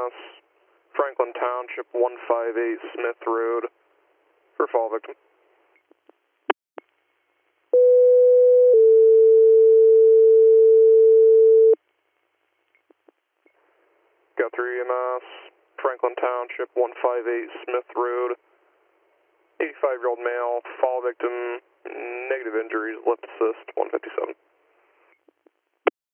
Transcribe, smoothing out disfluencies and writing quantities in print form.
EMS, Franklin Township, 158 Smith Road, for fall victim. Got 3 EMS, Franklin Township, 158 Smith Road, 85-year-old male, fall victim, negative injuries, left assist, 157.